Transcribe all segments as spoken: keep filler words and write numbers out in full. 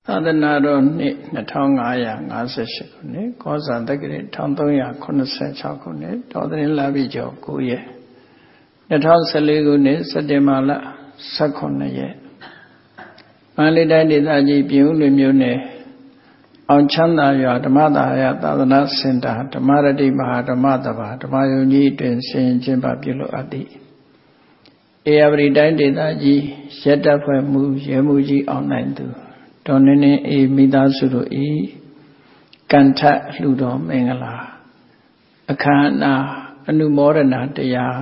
သာသနာတော်နှစ်နှစ်ထောင်ငါးရာငါးဆယ်ရှစ်ခုနှစ်ကောဇာတက္ကရာတစ်ထောင်သုံးရာခုနှစ်ဆယ်ခြောက်ခုနှစ်တော်သင်္လာပိကျော်ကိုရက်နှစ်ထောင်ဆယ်လေးခုနှစ်စက်တင်ဘာလဆယ့်ခုနှစ်ရက်မန္တလေးတိုင်းဒေသကြီးပြည်ဦးလွင်မြို့နယ်အောင်ချမ်းသာရွာဓမ္မသာယသာသနာစင်တာဓမ္မရတိမဟာဓမ္မတဘာဓမ္မယုံကြီးတွင်ဆင်ကျင်းပပြုလုပ်အပ်သည့်ဧရာဝတီတိုင်းဒေသကြီးရက်တပ်ဖွဲ့မှုရဲမှုကြီးအောင်နိုင်သူတော်နင်းနေအေးမိသားစုတို့ဤကံထလှူတော်မင်္ဂလာအခမ်းအနားအနုမောဒနာတရား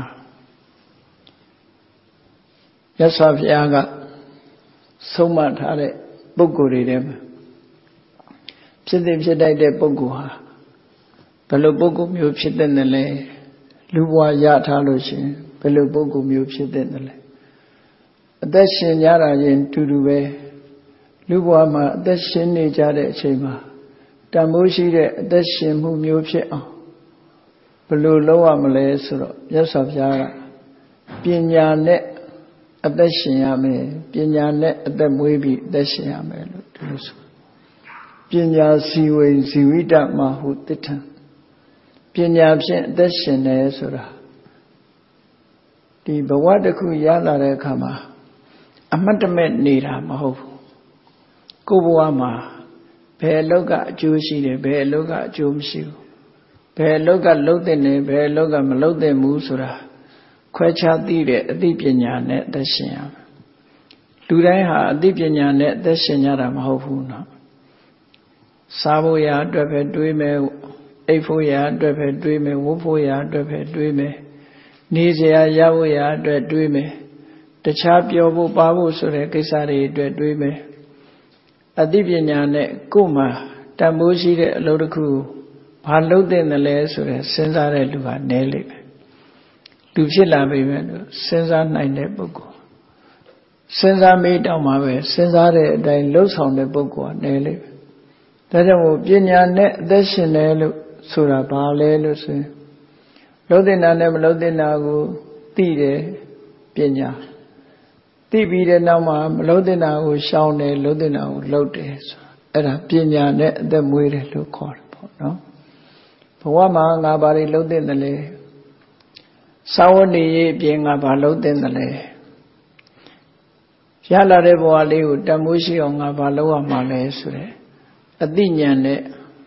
ရသော်ဘုရားကဆုံးမထားတဲ့ပုဂ္ဂိုလ်တွေထဲမှာဖြစ်တဲ့ဖြစ်တတ်တဲ့ပုဂ္ဂိုလ်ဟာဘယ်လိုပုဂ္ဂိုလ်မျိုးဖြစ်တဲ့နဲ့လဲလူဘဝရထားလို့ရှိရင်ဘယ်လိုပုဂ္ဂိုလ်မျိုးဖြစ်တဲ့နဲ့လဲအသက်ရှင်ကြတာချင်းတူတူပဲလူဘဝမှာအသက်ရှင်နေကြတဲ့အချိန်မှာတန်ဖိုးရှိတဲ့အသက်ရှင်မှုမျိုးဖြစ်အောင်ဘယ်လိုလုပ်ရမလဲဆိုတော့မြတ်စွာဘုရားကပညာနဲ့အသက်ရှင်ရမယ်ပညာနဲ့အသက်မွေးပြီးအသက်ရှင်ရမယ်လို့ဒီလိုဆိုပညာစီဝိဇီဝိတမဟုတ္ထံပညာဖြင့်အသက်ရှင်တယ်ဆိုတာဒီဘဝတစ်ခုရလာတဲ့အခါမှာအမတ်တမဲ့နေတာမဟုတ်ဘူးကိုယ်ဘဝမှာဘယ်အလုပ်ကအကျိုးရှိတယ်ဘယ်အလုပ်ကအကျိုးမရှိဘူးဘယ်အလုပ်ကလုပ်တဲ့နေဘယ်အလုပ်ကမလုပ်တဲ့ဘူးဆိုတာခွဲခြားသိတဲ့အသိပညာနဲ့အသက်ရှင်ရမယ်လူတိုင်းဟာအသိပညာနဲ့အသက်ရှင်ကြတာမဟုတ်ဘူးเนาะစားဖို့ရအတွက်ပဲတွေးမယ်အိပ်ဖို့ရအတွက်ပဲတွေးမယ်ဝတ်ဖို့ရအတွက်ပဲတွေးမယ်နေစရာရဖို့ရအတွက်တွေးမယ်တခြားပြောဖို့ပါဖို့ဆိုတဲ့ကိစ္စတွေအတွက်တွေးမယ်အသိပညာနဲ့ကိုယ်မှာတန်ဖိုးရှိတဲ့အလုပ်တစ်ခုဘာလုပ်တဲ့နလဲဆိုတဲ့စဉ်းစားတဲ့လူဟာနည်းလိမ့်မယ်လူဖြစ်လာပြီပဲစဉ်းစားနိုင်တဲ့ပုဂ္ဂိုလ်စဉ်းစားမေးတောင်းမှာပဲစဉ်းစားတဲ့အတိုင်းလှုပ်ဆောင်တဲ့ပုဂ္ဂိုလ်ကနည်းလိမ့်မယ်ဒါကြောင့်မို့ပညာနဲ့အသက်ရှင်တယ်လို့ဆိုတာဘာလဲလို့ဆိုရင်လှုပ်တဲ့နာနဲ့မလှုပ်တဲ့နာကိုသိတယ်ပညာသိပြီးတဲ့နောက်မှာမလှုပ်တဲ့နာကိုရှောင်တယ်လှုပ်တဲ့နာကိုလှုပ်တယ်ဆိုအဲ့ဒါပညာနဲ့အသက်မွေးတယ်လို့ခေါ်တယ်ပေါ့နော်ဘဝမှာငါဘာတွေလှုပ်တဲ့လဲစာဝတ်နေရေးအပြင်ငါဘာလှုပ်တဲ့လဲရလာတဲ့ဘဝလေးကိုတန်ဖိုးရှိအောင်ငါဘာလုပ်ရမှာလဲဆိုတဲ့အသိဉာဏ်နဲ့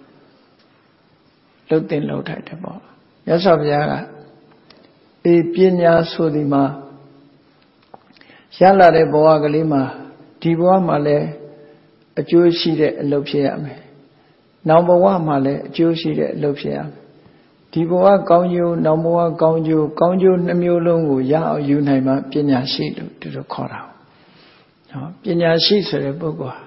လှုပ်တဲ့လှုပ်ထိုက်တယ်ပေါ့မြတ်စွာဘုရားကအေးပညာဆိုဒီမှာရလာတဲ့ဘဝကလေးမှာဒီဘဝမှာလည်းအကျိုးရှိတဲ့အလုပ်ဖြစ်ရမယ်။နောက်ဘဝမှာလည်းအကျိုးရှိတဲ့အလုပ်ဖြစ်ရမယ်။ဒီဘဝကောင်းကျိုးနောက်ဘဝကောင်းကျိုးကောင်းကျိုးနှမျိုးလုံးကိုရအောင်ယူနိုင်မှပညာရှိလို့ဒီလိုခေါ်တာ။နော်ပညာရှိဆိုတဲ့ပုဂ္ဂိုလ်ဟာ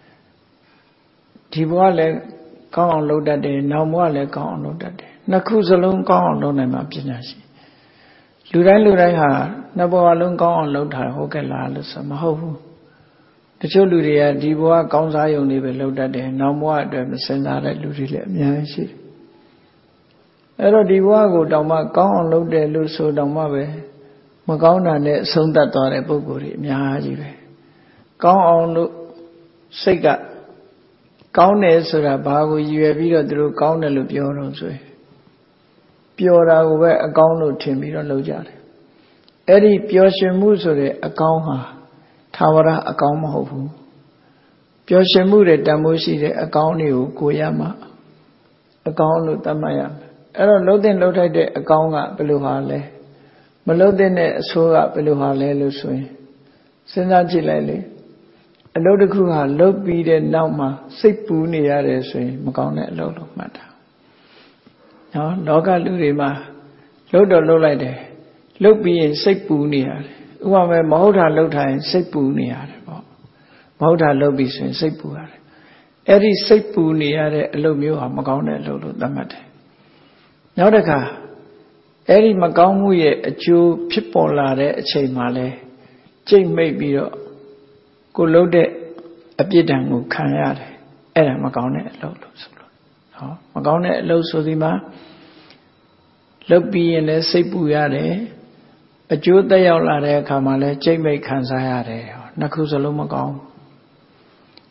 ဒီဘဝလည်းကောင်းအောင်လုပ်တတ်တယ်နောက်ဘဝလည်းကောင်းအောင်လုပ်တတ်တယ်။နှစ်ခုစလုံးကောင်းအောင်လုပ်နိုင်မှပညာရှိ။လူတိုင်းလူတိုင်းဟာနှစ်ဘဝလုံးကောင်းအောင်လုပ်တာဟုတ်ကဲ့လားလို့ဆိုမဟုတ်ဘူးတချို့လူတွေကဒီဘဝကောင်းစားရုံတွေပဲလုပ်တတ်တယ်နောက်ဘဝအတွက်မစင်စားတဲ့လူတွေလည်းအများကြီးရှိတယ်အဲ့တော့ဒီဘဝကိုတောင်မှကောင်းအောင်လုပ်တယ်လို့ဆိုတောင်မှပဲမကောင်းတာနဲ့အဆုံးသတ်သွားတဲ့ပုဂ္ဂိုလ်တွေအများကြီးပဲကောင်းအောင်လို့စိတ်ကကောင်းတယ်ဆိုတာဘာကိုရည်ရွယ်ပြီးတော့သူတို့ကောင်းတယ်လို့ပြောတော့ဆိုရင်ပျော်တာကိုပဲအကောင်းလို့ထင်ပြီးတော့လုပ်ကြတယ်အဲ့ဒီပျော်ရွှင်မှုဆိုတဲ့အကောင်းဟာသာဝရအကောင်းမဟုတ်ဘူးပျော်ရွှင်မှုတွေတန်ဖိုးရှိတဲ့အကောင်းတွေကိုကိုရမှအကောင်းလို့သတ်မှတ်ရမယ်အဲ့တော့လှုပ်တဲ့လှုပ်ထိုက်တဲ့အကောင်းကဘယ်လိုဟာလဲမလှုပ်တဲ့အဆိုးကဘယ်လိုဟာလဲလို့ဆိုရင်စဉ်းစားကြည့်လိုက်လေအလုပ်တစ်ခုဟာလှုပ်ပြီးတဲ့နောက်မှာစိတ်ပူနေရတယ်ဆိုရင်မကောင်းတဲ့အလုပ်လို့မှတ်တာနော်လောကလူတွေမှာလှုပ်တော့လှုပ်လိုက်တယ်လှုပ်ပြီးရင်စိတ်ပူနေရတယ်ဥပမာမဟုတ်တာလှုပ်ထားရင်စိတ်ပူနေရတယ်ပေါ့မဟုတ်တာလှုပ်ပြီးဆိုရင်စိတ်ပူရတယ်အဲ့ဒီစိတ်ပူနေရတဲ့အလုပ်မျိုးဟာမကောင်းတဲ့အလုပ်လို့သတ်မှတ်တယ်နောက်တစ်ခါအဲ့ဒီမကောင်းမှုရဲ့အကျိုးဖြစ်ပေါ်လာတဲ့အချိန်မှာလဲကြိတ်မိတ်ပြီးတော့ကိုလှုပ်တဲ့အပြစ်ဒဏ်ကိုခံရတယ်အဲ့ဒါမကောင်းတဲ့အလုပ်လို့ဆိုလို့ဟောမကောင်းတဲ့အလုပ်ဆိုဒီမှာလှုပ်ပြီးရင်လည်းစိတ်ပူရတယ်အကျိုးသက်ရောက်လာတဲ့အခါမှာလဲကြိတ်မိတ်ခံစားရတယ်နှစ်ခုစလုံးမကောင်း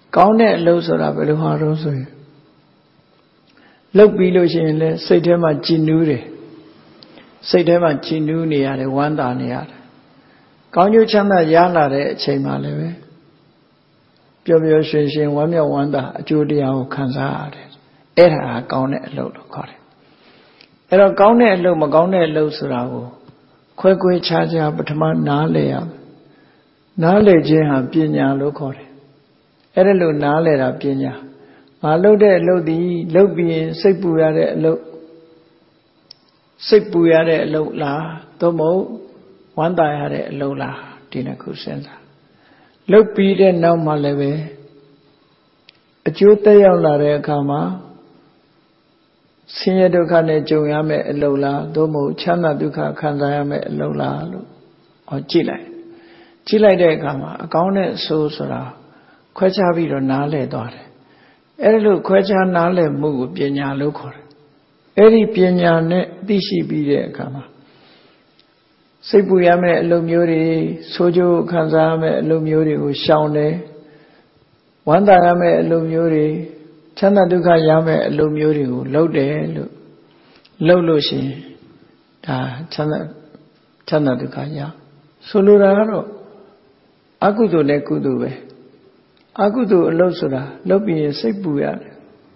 ကောင်းတဲ့အလုပ်ဆိုတာဘယ်လိုဟာတော့ဆိုရင်လုပ်ပြီးလို့ရှိရင်လည်းစိတ်ထဲမှာကြည်နူးတယ်စိတ်ထဲမှာကြည်နူးနေရတယ်ဝမ်းသာနေရတယ်ကောင်းကျိုးချမ်းသာရလာတဲ့အချိန်မှလည်းပဲပျော်ပျော်ရွှင်ရွှင်ဝမ်းမြောက်ဝမ်းသာအကျိုးတရားကိုခံစားရတယ်အဲ့ဒါကကောင်းတဲ့အလုပ်လို့ခေါ်တယ်အဲ့တော့ကောင်းတဲ့အလုပ်မကောင်းတဲ့အလုပ်ဆိုတာကိုခွဲခွဲခြားခြားပထမနားလည်ရမယ်နားလည်ခြင်းဟာပညာလို့ခေါ်တယ်အဲ့ဒါလို့နားလည်တာပညာငါလုပ်တဲ့အလုပ်ဒီလုပ်ပြီးရင်စိတ်ပူရတဲ့အလုပ်စိတ်ပူရတဲ့အလုပ်လားသို့မဟုတ်ဝမ်းသာရတဲ့အလုပ်လားဒီနှစ်ခုစဉ်းစားလုပ်ပြီးတဲ့နောက်မှလည်းပဲအကျိုးသက်ရောက်လာတဲ့အခါမှာဆင်းရဲဒုက္ခနဲ့ကြုံရမယ့်အလုပ်လားသို့မဟုတ်ချမ်းသာဒုက္ခခံစားရမယ့်အလုပ်လားလို့ဟောကြည့်လိုက်ကြည့်လိုက်တဲ့အခါမှာအကောင်းနဲ့အဆိုးဆိုတာခွဲခြားပြီးတော့နားလည်သွားတယ်အဲ့ဒါလို့ခွဲခြားနားလည်မှုကိုပညာလို့ခေါ်တယ်အဲ့ဒီပညာနဲ့သိရှိပြီးတဲ့အခါမှာစိတ်ပူရမယ့်အလုပ်မျိုးတွေဆိုးကျိုးခံစားရမယ့်အလုပ်မျိုးတွေကိုရှောင်တယ်ဝမ်းသာရမယ့်အလုပ်မျိုးတွေချမ်းသာဒုက္ခရမယ့်အလုပ်မျိုးတွေကိုလုပ်တယ်လို့လုပ်လို့ရှိရင်ဒါချမ်းသာချမ်းသာဒုက္ခရဆိုလိုတာကတော့အကုသိုလ်နဲ့ကုသိုလ်ပဲအကုသိုလ်အလုပ်ဆိုတာလုပ်ပြီးရင်စိတ်ပူရတယ်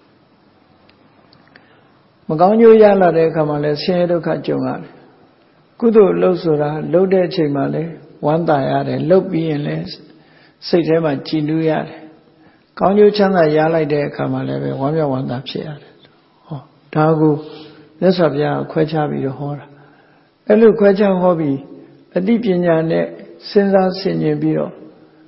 မကောင်းကျိုးရလာတဲ့အခါမှာလည်းဆင်းရဲဒုက္ခကြုံရတယ်ကုသိုလ်အလုပ်ဆိုတာလုပ်တဲ့အချိန်မှာလည်းဝမ်းသာရတယ်လုပ်ပြီးရင်လည်းစိတ်ထဲမှာကြည်နူးရတယ်ကောင်းကျိုးချမ်းသာရလိုက်တဲ့အခါမှာလည်းပဲဝမ်းမြောက်ဝမ်းသာဖြစ်ရတယ်ဟောဒါကိုမြတ်စွာဘုရားခွဲခြားပြီးတော့ဟောတာအဲ့လိုခွဲခြားဟောပြီးအသိပညာနဲ့စဉ်းစားဆင်ခြင်ပြီးတော့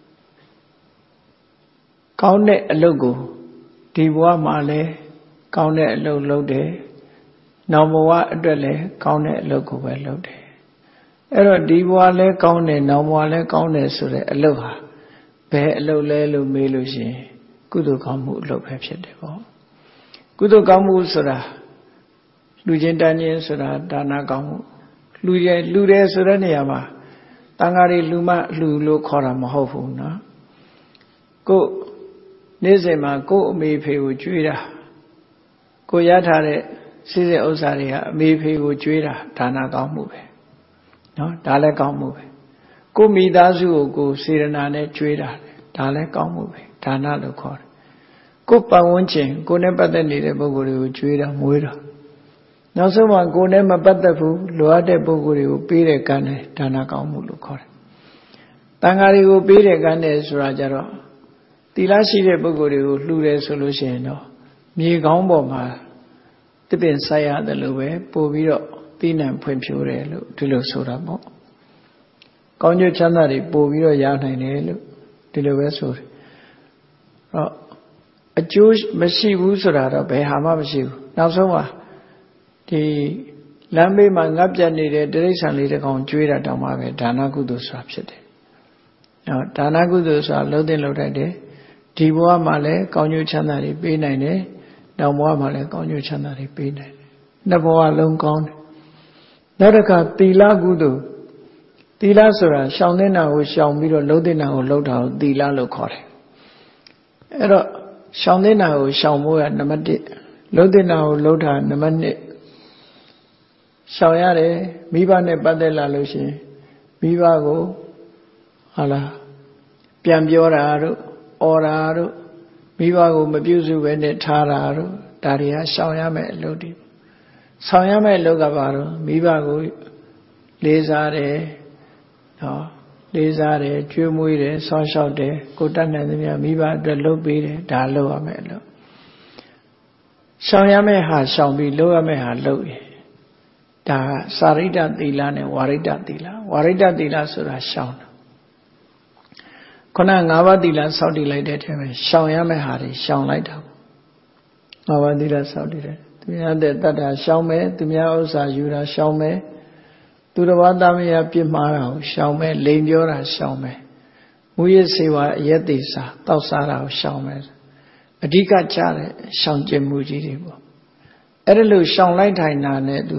ကောင်းတဲ့အလုပ်ကိုဒီဘဝမှာလည်းကောင်းတဲ့အလုပ်လုပ်တယ်နောက်ဘဝအတွက်လည်းကောင်းတဲ့အလုပ်ကိုပဲလုပ်တယ်အဲ့တော့ဒီဘဝလည်းကောင်းတယ်နောက်ဘဝလည်းကောင်းတယ်ဆိုတဲ့အလုပ်ဟာဘယ်အလုပ်လဲလို့မေးလို့ရှိရင်ကုသိုလ်ကောင်းမှုအလုပ်ပဲဖြစ်တယ်ပေါ့ကုသိုလ်ကောင်းမှုဆိုတာလူချင်းတန်းချင်းဆိုတာဒါနကောင်းမှုလူရဲ့လူတယ်ဆိုတဲ့နေရာမှာတန်ဃာတွေလူမလူလို့ခေါ်တာမဟုတ်ဘူးနော်ကိုနေ့စဉ်မှာကို့အမေဖေကိုကြွေးတာကိုရထားတဲ့စိစိဥစ္စာတွေကအမေဖေကိုကြွေးတာဒါနကောင်းမှုပဲနော်ဒါလည်းကောင်းမှုပဲကိုမိသားစုကိုကိုစေရနာနဲ့ကြွေးတာဒါလည်းကောင်းမှုပဲဒါနလို့ခေါ်တယ်ကိုပတ်ဝန်းကျင်ကိုနဲ့ပတ်သက်နေတဲ့ပုဂ္ဂိုလ်တွေကိုကြွေးတာမွေးတာနောက်ဆုံးမှကိုနဲ့မပတ်သက်ဘူးလိုအပ်တဲ့ပုဂ္ဂိုလ်တွေကိုပေးတဲ့ကံနဲ့ဒါနကောင်းမှုလို့ခေါ်တယ်တန်ဃာတွေကိုပေးတဲ့ကံနဲ့ဆိုတာကြတော့သီလရှိတဲ့ပုဂ္ဂိုလ်တွေကိုလှူတယ်ဆိုလို့ရှိရင်တော့မြေကောင်းပေါ်မှာတပင်ဆိုင်ရတယ်လို့ပဲပို့ပြီးတော့သိနှံဖွံ့ဖြိုးတယ်လို့ဒီလိုဆိုတာပေါ့ကောင်းကျိုးချမ်းသာတွေပို့ပြီးတော့ရနိုင်တယ်လို့ဒီလိုပဲဆိုတယ်တော့အကျိုးမရှိဘူးဆိုတာတော့ဘယ်ဟာမှမရှိဘူးနောက်ဆုံးမှာဒီလမ်းဘေးမှာငတ်ပြတ်နေတဲ့တိရစ္ဆာန်လေးတစ်ကောင်ကျွေးတာတောင်မှပဲဒါနကုသိုလ်ဆိုတာဖြစ်တယ်နော်ဒါနကုသိုလ်ဆိုတာလုံးသိလုံးတိုက်တယ်ဒီဘဝမှာလည်းကောင်းကျိုးချမ်းသာတွေပေးနိုင်တယ်နောက်ဘဝမှာလည်းကောင်းကျိုးချမ်းသာတွေပေးနိုင်တယ်နှစ်ဘဝလုံးကောင်းတယ်နောက်တစ်ခါသီလကုသိုလ်သီလဆိုတာရှောင်တဲ့နာကိုရှောင်ပြီးတော့လုံးတဲ့နာကိုလုံးတာကိုသီလလို့ခေါ်တယ်အဲ့တော့ရှောင်တဲ့နာကိုရှောင်ဖို့ကနံပါတ်တစ်လုံးတဲ့နာကိုလုံးတာနံပါတ်နှစ်ရှောင်ရတယ်မိဘနဲ့ပတ်သက်လာလို့ရှိရင်မိဘကိုဟာလားပြန်ပြောတာတို့အော်တာတို့မိဘကိုမပြုစုဘဲနဲ့ထားတာတို့ဒါတွေကရှောင်ရမယ့်အလုပ်တွေဆောင်ရမယ့်အလုပ်ကဘာလို့မိဘကိုလေးစားတယ်နော်လေးစားတယ်ကျွေးမွေးတယ်ဆောင်းလျှောက်တယ်ကိုတတ်နိုင်သမျှမိဘအတွက်လုပ်ပေးတယ်ဒါလုပ်ရမယ့်အလုပ်ရှောင်ရမယ့်ဟာရှောင်ပြီးလုပ်ရမယ့်ဟာလုပ်ရင်ဒါကစာရိတ္တသီလနဲ့ဝါရိတ္တသီလဝါရိတ္တသီလဆိုတာရှောင်တာခုနငါးပါးသီလစောင့်တည်လိုက်တဲ့အထက်မှာရှောင်ရမယ့်ဟာတွေရှောင်လိုက်တာငါးပါးသီလစောင့်တည်တယ်သူများတဲ့တတ်တာရှောင်မယ်သူများဥစ္စာယူတာရှောင်မယ်သူတစ်ပါးသားမယားပြစ်မှားတာကိုရှောင်မယ်လိန်ပြောတာရှောင်မယ်မူရစ်စေဝါအရက်သေးစာတောက်စားတာကိုရှောင်မယ်အဓိကကြတဲ့ရှောင်ကျင်မှုကြီးတွေပေါ့အဲ့ဒါလို့ရှောင်လိုက်ထိုင်တာနဲ့သူက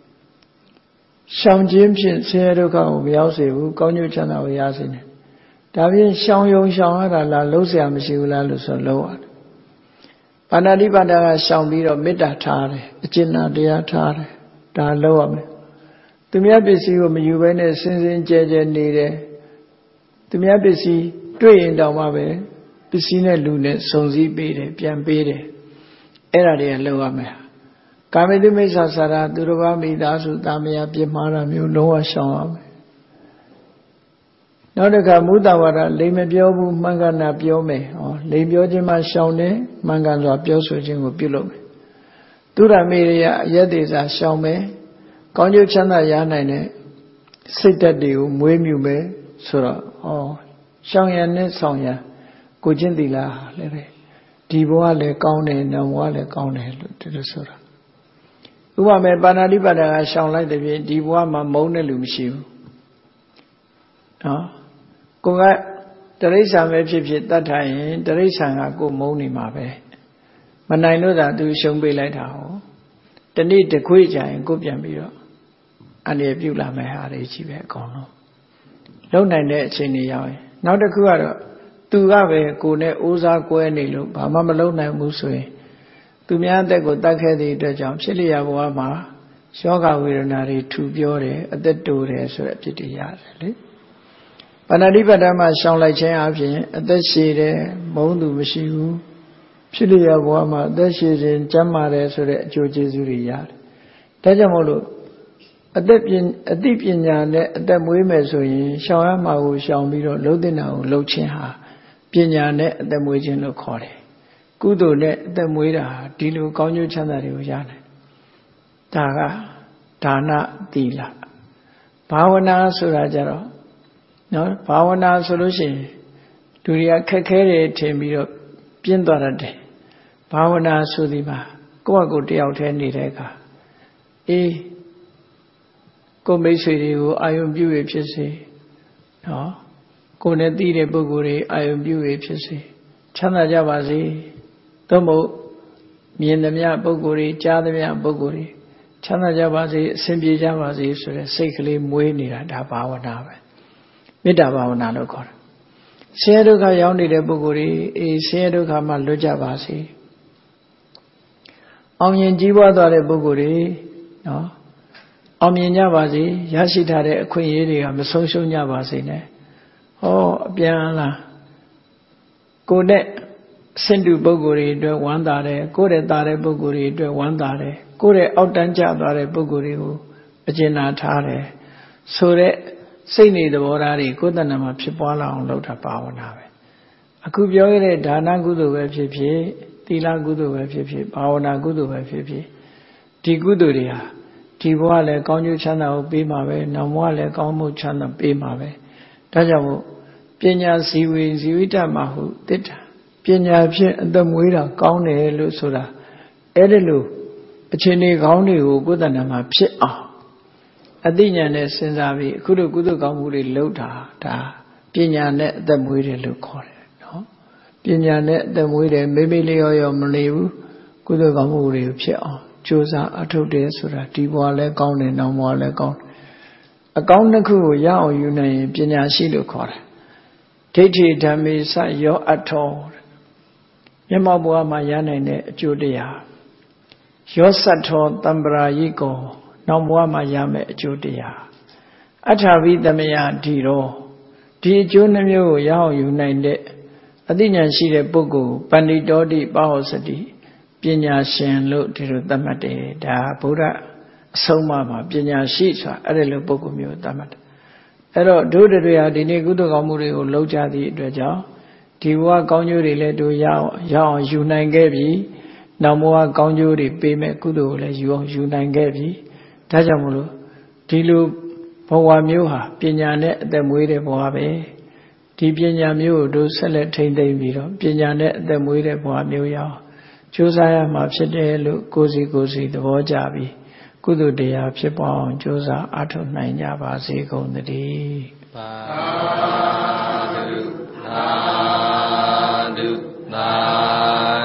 ရှောင်ခြင်းဖြင့်ဆင်းရဲဒုက္ခကိုမရောက်စေဘူးကောင်းကျိုးချမ်းသာကိုရစေတယ်တဒါဖြင့်ရှောင်ယုံရှောင်ရတာလားလုံးเสียမရှိဘူးလားလို့ဆိုလုံးရတယ်ပါဏာတိပါဒကရှောင်ပြီးတော့မေတ္တာထားတယ်အကျဉ်းတရားထားတယ်ဒါလုံးရမယ်သူများပစ္စည်းကိုမယူဘဲနဲ့စင်စင်ကြဲကြဲနေတယ်သူများပစ္စည်းတွေ့ရင်တောင်မှပဲပစ္စည်းနဲ့လူနဲ့စုံစည်းပေးတယ်ပြန်ပေးတယ်အဲ့ဒါတွေကလုံးရမယ်ကာမိတုမိစ္ဆာစာရသူတော်ဘာမိသားစုတာမယာပြစ်မှားတာမျိုးလုံးဝရှောင်ရမယ်နောက်တစ်ခါမုဒ္ဒဝါဒလိမ်မပြောဘူးမှန်ကန်တာပြောမယ်ဟောလိမ်ပြောခြင်းမှရှောင်တယ်မှန်ကန်စွာပြောဆိုခြင်းကိုပြုလုပ်မယ်သူရမေရယအယက်သေးစာရှောင်မယ်ကောင်းကျိုးချမ်းသာရနိုင်တဲ့စိတ်ဓာတ်တွေကိုမွေးမြူမယ်ဆိုတော့ဟောရှောင်ရံနဲ့ဆောင်ရံကိုကျင့်သီလလည်းပဲဒီဘဝလည်းကောင်းတယ်နောက်ဘဝလည်းကောင်းတယ်လို့ဒီလိုဆိုတာဥပမာပါဏာတိပါဒကရှောင်လိုက်တဲ့ဖြင့်ဒီဘဝမှာမုန်းတဲ့လူမရှိဘူးနော်ကိုကတရိစ္ဆာန်ပဲဖြစ်ဖြစ်တတ်ထားရင်တရိစ္ဆာန်ကကိုမုန်းနေမှာပဲမနိုင်လို့သာသူရှုံးပေးလိုက်တာဟောတနေ့တခွေကြရင်ကိုပြန်ပြီးတော့အနေပြုလာမယ်ဟာတွေကြီးပဲအကုန်လုံးလုံနိုင်တဲ့အချိန်တွေရောက်ရင်နောက်တစ်ခုကတော့သူကပဲကိုနဲ့အိုးစားကွဲနေလို့ဘာမှမလုံနိုင်ဘူးဆိုရင်သူများအသက်ကိုတတ်ခဲ့တဲ့အတွက်ကြောင့်ဖြစ်လျက်ဘဝမှာယောဂဝေဒနာတွေထူပြောတယ်အသက်တိုးတယ်ဆိုတဲ့အဖြစ်တွေရတယ်လေပါဏာတိပါဒမှာရှောင်လိုက်ခြင်းအပြင်အသက်ရှည်တယ်မုန်းသူမရှိဘူးဖြစ်လျက်ဘဝမှာအသက်ရှည်ခြင်းကျမ်းမာတယ်ဆိုတဲ့အကျိုးကျေးဇူးတွေရတယ်ဒါကြောင့်မို့လို့အသက်ပညာအသိပညာနဲ့အသက်မွေးမယ်ဆိုရင်ရှောင်ရမှာကိုရှောင်ပြီးတော့လှုပ်တဲ့နာကိုလှုပ်ခြင်းဟာပညာနဲ့အသက်မွေးခြင်းလို့ခေါ်တယ်ကုသိုလ်နဲ့အသက်မွေးတာဒီလိုကောင်းကျိုးချမ်းသာတွေကိုရနိုင်ဒါကဒါနသီလဘာဝနာဆိုတာကြတော့နော်ဘာဝနာဆိုလို့ရှိရင်လူတွေကခက်ခဲတယ်ထင်ပြီးတော့ပြင်းသွားတတ်တယ်ဘာဝနာဆိုဒီမှာကိုယ့်အကိုတယောက်တည်းနေတဲ့အခါအေးကိုယ်မိတ်ဆွေတွေကိုအာယုံပြုရဖြစ်စေနော်ကိုယ်နဲ့တည်တဲ့ပုဂ္ဂိုလ်တွေအာယုံပြုရဖြစ်စေချမ်းသာကြပါစေသို့မဟုတ်မြင်သမျှပုဂ္ဂိုလ်တွေကြားသမျှပုဂ္ဂိုလ်တွေချမ်းသာကြပါစေအစဉ်ပြေကြပါစေဆိုတဲ့စိတ်ကလေးမွေးနေတာဒါဘာဝနာပဲမေတ္တာဘာဝနာလို့ခေါ်တယ်ဆင်းရဲဒုက္ခရောက်နေတဲ့ပုဂ္ဂိုလ်တွေအေးဆင်းရဲဒုက္ခမှလွတ်ကြပါစေအောင်မြင်ကြီးပွားသွားတဲ့ပုဂ္ဂိုလ်တွေနော်အောင်မြင်ကြပါစေရရှိထားတဲ့အခွင့်အရေးတွေကမဆုံးရှုံးကြပါစေနဲ့ဟောအပြန်လာကိုယ်နဲ့ဆင့်တူပုဂ္ဂိုလ်တွေအတွက်ဝမ်းသာတယ်ကိုယ်ရဲ့တာတဲ့ပုဂ္ဂိုလ်တွေအတွက်ဝမ်းသာတယ်ကိုယ့်ရဲ့အောက်တန်းကျသွားတဲ့ပုဂ္ဂိုလ်တွေကိုအကျဉ်းနာထားတယ်ဆိုတဲ့စိတ်နေသဘောထားတွေကိုယ်တဏ္ဍာမှာဖြစ်ပွားလာအောင်လုပ်တာဘာဝနာပဲအခုပြောရတဲ့ဒါနကုသိုလ်ပဲဖြစ်ဖြစ်သီလကုသိုလ်ပဲဖြစ်ဖြစ်ဘာဝနာကုသိုလ်ပဲဖြစ်ဖြစ်ဒီကုသိုလ်တွေဟာဒီဘဝလည်းကောင်းကျိုးချမ်းသာကိုပေးမှာပဲနောက်ဘဝလည်းကောင်းမှုချမ်းသာပေးမှာပဲဒါကြောင့်မို့ပညာဇီဝေဇီဝိတမဟုတစ္တာပညာဖြင့်အသက်မွေးတာကောင်းတယ်လို့ဆိုတာအဲ့ဒီလိုအခြေအနေကောင်းတွေကိုကိုယ်တဏ္ဍာမှာဖြစ်အောင်အသိဉာဏ်နဲ့စဉ်းစားပြီးအခုတို့ကုသိုလ်ကောင်းမှုတွေလုပ်တာဒါပညာနဲ့အသက်မွေးတယ်လို့ခေါ်တယ်နော်ပညာနဲ့အသက်မွေးတယ်မိမိလေးရောရောမနေဘူးကုသိုလ်ကောင်းမှုတွေဖြစ်အောင်ကြိုးစားအထုတ်တယ်ဆိုတာဒီဘဝလည်းကောင်းတယ်နောက်ဘဝလည်းကောင်းတယ်အကောင်းတစ်ခုကိုရအောင်ယူနိုင်ရင်ပညာရှိလို့ခေါ်တယ်ဒိဋ္ဌိဓမ္မေစယောအထောမျက်မှောက်ဘဝမှာရနိုင်တဲ့အကျိုးတရားယောသတ္ထောတံပရာယိကောနောက်ဘဝမှာရမယ်အကျိုးတရားအထာဝိသမယဓိရောဒီအကျိုးနှမျိုးကိုရအောင်ယူနိုင်တဲ့အသိဉာဏ်ရှိတဲ့ပုဂ္ဂိုလ်ပဏိတောတိပဟောစတိပညာရှင်လို့ဒီလိုသတ်မှတ်တယ်ဒါဗုဒ္ဓအဆုံးအမမှာပညာရှိဆိုတာအဲ့ဒီလိုပုဂ္ဂိုလ်မျိုးသတ်မှတ်တယ်အဲ့တော့ဒုတွေဟာဒီနေ့ကုသိုလ်ကောင်းမှုတွေကိုလုပ်ကြသည့်အတွက်ကြောင့်ဒီဘဝကောင်းကျိုးတွေလည်းတို့ရအောင်ရအောင်ယူနိုင်ခဲ့ပြီနောက်ဘဝကောင်းကျိုးတွေပေးမဲ့ကုသိုလ်ကိုလည်းယူအောင်ယူနိုင်ခဲ့ပြီဒါကြောင့်မလို့ဒီလိုဘဝမျိုးဟာပညာနဲ့အသက်မွေးတဲ့ဘဝပဲဒီပညာမျိုးကိုတို့ဆက်လက်ထိန်းသိမ်းပြီးတော့ပညာနဲ့အသက်မွေးတဲ့ဘဝမျိုးရအောင်ကြိုးစားရမှာဖြစ်တယ်လို့ကိုယ်စီကိုယ်စီသဘောကျပြီးကုသိုလ်တရားဖြစ်ပေါ်အောင်ကြိုးစားအားထုတ်နိုင်ကြပါစေကုန်သတည်းသာဓုသာဓုသာ